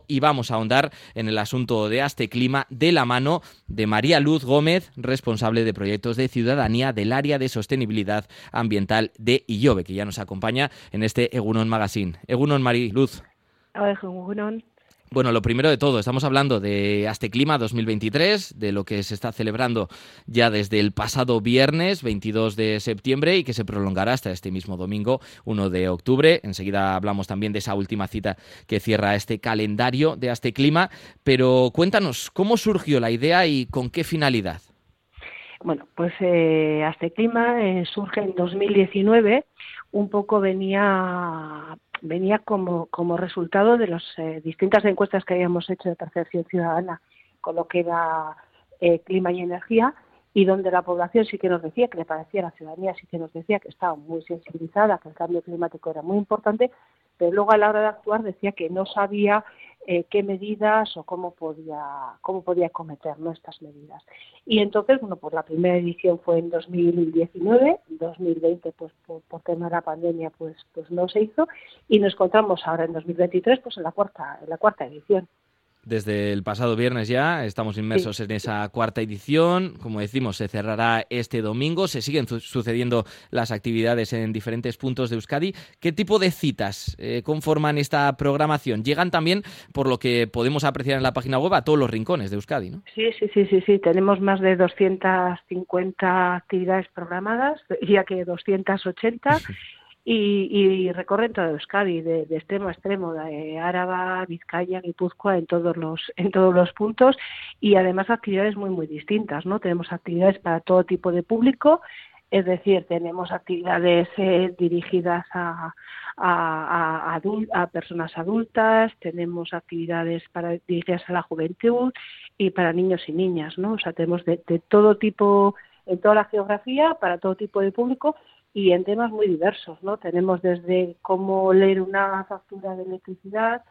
y vamos a ahondar en el asunto de Asteclima de la mano de María Luz Gómez, responsable de proyectos de ciudadanía del área de sostenibilidad ambiental de Ihobe, que ya nos acompaña en este Egunon Magazine. Egunon, María Luz. Egunon. Bueno, lo primero de todo, estamos hablando de Asteclima 2023, de lo que se está celebrando ya desde el pasado viernes 22 de septiembre y que se prolongará hasta este mismo domingo 1 de octubre. Enseguida hablamos también de esa última cita que cierra este calendario de Asteclima, pero cuéntanos, ¿cómo surgió la idea y con qué finalidad? Bueno, pues Asteclima surge en 2019, un poco venía como resultado de las distintas encuestas que habíamos hecho de percepción ciudadana con lo que era clima y energía, y donde la población sí que nos decía que le parecía, la ciudadanía sí que nos decía que estaba muy sensibilizada, que el cambio climático era muy importante, pero luego a la hora de actuar decía que no sabía qué medidas o cómo podía acometer, ¿no?, estas medidas. Y entonces, bueno, pues la primera edición fue en 2019, 2020 pues por tema de la pandemia pues no se hizo, y nos encontramos ahora en 2023 pues en la cuarta edición. Desde el pasado viernes ya estamos inmersos en esa cuarta edición. Como decimos, se cerrará este domingo. Se siguen sucediendo las actividades en diferentes puntos de Euskadi. ¿Qué tipo de citas conforman esta programación? Llegan también, por lo que podemos apreciar en la página web, a todos los rincones de Euskadi, ¿no? Sí. Tenemos más de 250 actividades programadas, ya que 280. Y recorren toda Euskadi, de extremo a extremo, de Áraba, Vizcaya, Guipúzcoa, en todos los puntos, y además actividades muy distintas, ¿no? Tenemos actividades para todo tipo de público, es decir, tenemos actividades dirigidas a personas adultas, tenemos actividades dirigidas a la juventud y para niños y niñas, ¿no? O sea, tenemos de todo tipo, en toda la geografía, para todo tipo de público, y en temas muy diversos, ¿no? Tenemos desde cómo leer una factura de electricidad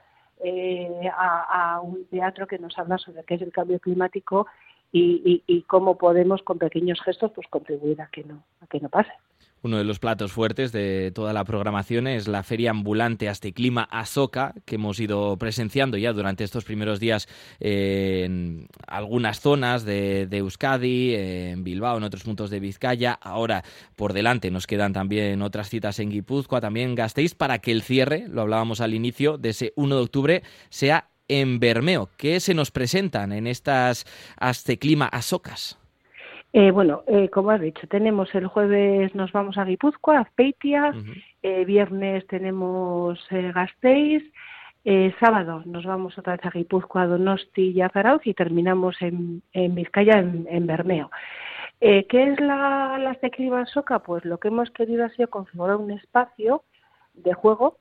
a un teatro que nos habla sobre qué es el cambio climático y cómo podemos con pequeños gestos pues contribuir a que no pase. Uno de los platos fuertes de toda la programación es la feria ambulante Asteclima Azoka, que hemos ido presenciando ya durante estos primeros días en algunas zonas de Euskadi, en Bilbao, en otros puntos de Vizcaya. Ahora por delante nos quedan también otras citas en Guipúzcoa, también en Gasteiz, para que el cierre, lo hablábamos al inicio, de ese 1 de octubre sea en Bermeo. ¿Qué se nos presentan en estas Asteclima Azokas? Como has dicho, tenemos el jueves nos vamos a Guipúzcoa, a Azpeitia, viernes tenemos Gasteiz, sábado nos vamos otra vez a Guipúzcoa, a Donosti y a Zarautz, y terminamos en Vizcaya, en Bermeo. ¿Qué es la Asteclima Azoka? Pues lo que hemos querido ha sido configurar un espacio de juego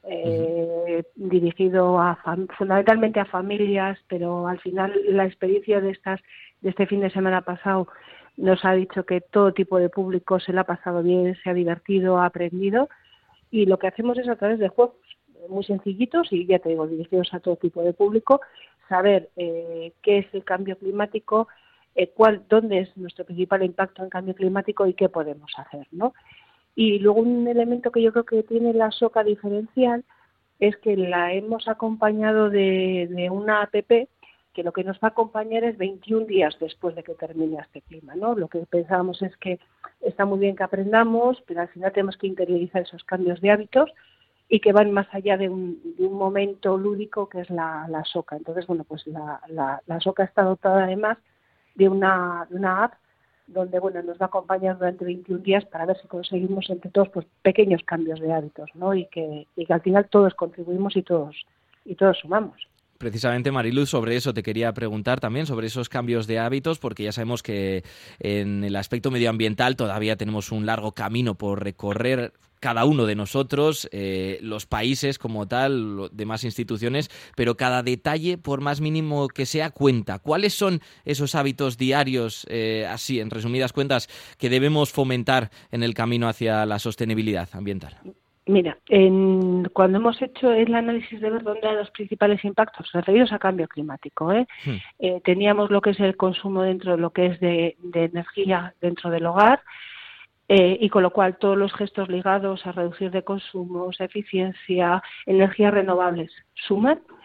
dirigido fundamentalmente a familias, pero al final la experiencia de este fin de semana pasado nos ha dicho que todo tipo de público se le ha pasado bien, se ha divertido, ha aprendido, y lo que hacemos es a través de juegos muy sencillitos y, ya te digo, dirigidos a todo tipo de público, saber qué es el cambio climático, dónde es nuestro principal impacto en cambio climático y qué podemos hacer, ¿no? Y luego un elemento que yo creo que tiene la Azoka diferencial es que la hemos acompañado de una app que lo que nos va a acompañar es 21 días después de que termine Asteclima, ¿no? Lo que pensábamos es que está muy bien que aprendamos, pero al final tenemos que interiorizar esos cambios de hábitos y que van más allá de un momento lúdico que es la Azoka. Entonces, bueno, pues la Azoka está dotada además de una app donde, bueno, nos va a acompañar durante 21 días para ver si conseguimos entre todos pues pequeños cambios de hábitos, ¿no? Y que al final todos contribuimos y todos sumamos. Precisamente, Mariluz, sobre eso te quería preguntar también, sobre esos cambios de hábitos, porque ya sabemos que en el aspecto medioambiental todavía tenemos un largo camino por recorrer cada uno de nosotros, los países como tal, demás instituciones, pero cada detalle, por más mínimo que sea, cuenta. ¿Cuáles son esos hábitos diarios, así, en resumidas cuentas, que debemos fomentar en el camino hacia la sostenibilidad ambiental? Mira, cuando hemos hecho el análisis de ver dónde eran los principales impactos referidos a cambio climático, teníamos lo que es el consumo dentro de lo que es de energía dentro del hogar, y con lo cual todos los gestos ligados a reducir de consumos, eficiencia, energías renovables suman.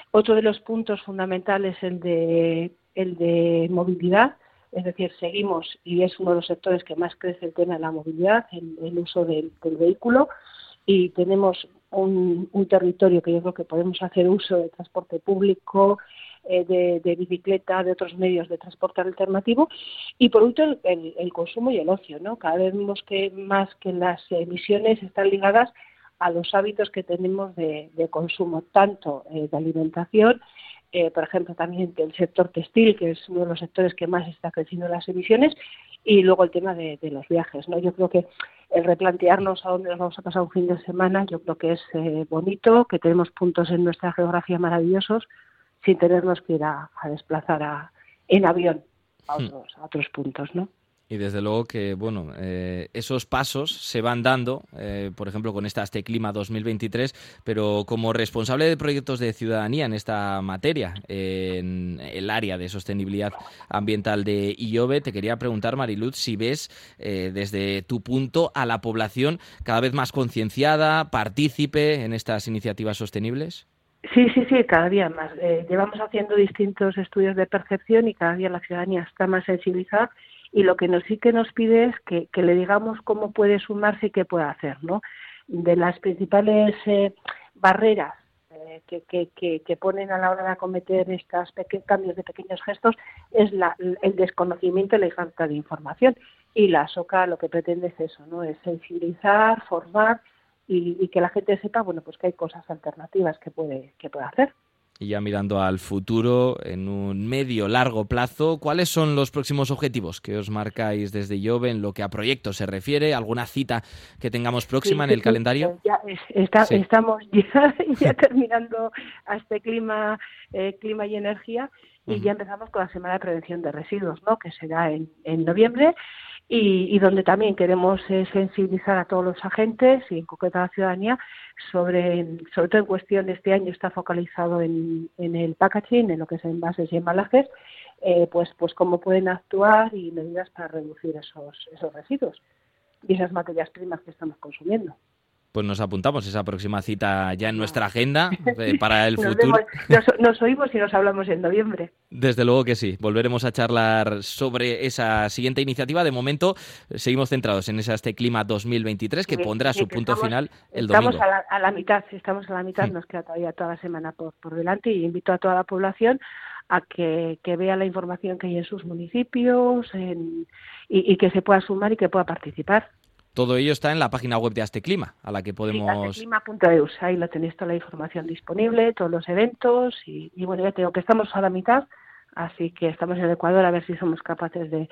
Otro de los puntos fundamentales es el de movilidad, es decir, seguimos, y es uno de los sectores que más crece el tema de la movilidad, el uso del vehículo, y tenemos un territorio que yo creo que podemos hacer uso de transporte público, de bicicleta, de otros medios de transporte alternativo, y por último el consumo y el ocio, ¿no? Cada vez vemos que más que las emisiones están ligadas a los hábitos que tenemos de consumo, tanto de alimentación, por ejemplo también el sector textil, que es uno de los sectores que más está creciendo las emisiones, y luego el tema de los viajes, ¿no? Yo creo que el replantearnos a dónde nos vamos a pasar un fin de semana, yo creo que es bonito, que tenemos puntos en nuestra geografía maravillosos, sin tenernos que ir a desplazar en avión a otros puntos, ¿no? Y desde luego que, bueno, esos pasos se van dando, por ejemplo, con esta Clima 2023, pero como responsable de proyectos de ciudadanía en esta materia, en el área de sostenibilidad ambiental de IOBE, te quería preguntar, Mariluz, si ves desde tu punto a la población cada vez más concienciada, partícipe en estas iniciativas sostenibles. Sí, cada día más. Llevamos haciendo distintos estudios de percepción y cada día la ciudadanía está más sensibilizada, y lo que sí que nos pide es que le digamos cómo puede sumarse y qué puede hacer, ¿no? De las principales barreras que ponen a la hora de acometer estos cambios de pequeños gestos es el desconocimiento y la falta de información, y la SOCA lo que pretende es eso, ¿no? Es sensibilizar, formar y que la gente sepa, bueno, pues que hay cosas alternativas que puede hacer. Y ya mirando al futuro, en un medio largo plazo, ¿cuáles son los próximos objetivos que os marcáis desde IOBE en lo que a proyectos se refiere? ¿Alguna cita que tengamos próxima en el calendario? Estamos ya terminando a clima y energía, y ya empezamos con la Semana de Prevención de Residuos, ¿no? Que será en noviembre, y donde también queremos sensibilizar a todos los agentes y en concreto a la ciudadanía sobre todo en cuestión, este año está focalizado en el packaging, en lo que es envases y embalajes, pues cómo pueden actuar y medidas para reducir esos residuos y esas materias primas que estamos consumiendo. Pues nos apuntamos esa próxima cita ya en nuestra agenda para el futuro. Nos oímos y nos hablamos en noviembre. Desde luego que sí. Volveremos a charlar sobre esa siguiente iniciativa. De momento seguimos centrados en esa Clima 2023 que pondrá su punto final el domingo. Estamos a la mitad, nos queda todavía toda la semana por delante, y invito a toda la población a que vea la información que hay en sus municipios y que se pueda sumar y que pueda participar. Todo ello está en la página web de Clima, a la que podemos... Sí, asteclima.eus, ahí lo tenéis toda la información disponible, todos los eventos, y bueno, ya te digo que estamos a la mitad, así que estamos en el Ecuador a ver si somos capaces de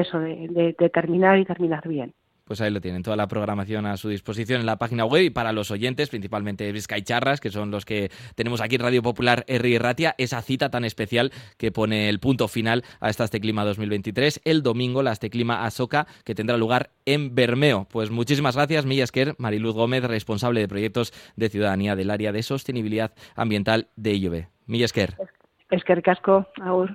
terminar y terminar bien. Pues ahí lo tienen, toda la programación a su disposición en la página web, y para los oyentes, principalmente bizkaicharras, que son los que tenemos aquí en Radio Popular Herri y Ratia, esa cita tan especial que pone el punto final a esta Clima 2023, el domingo, la Clima Asoka, que tendrá lugar en Bermeo. Pues muchísimas gracias, Milla Esker, Mariluz Gómez, responsable de proyectos de ciudadanía del área de sostenibilidad ambiental de IOBE. Milla Esker. Eskerrik asko, agur.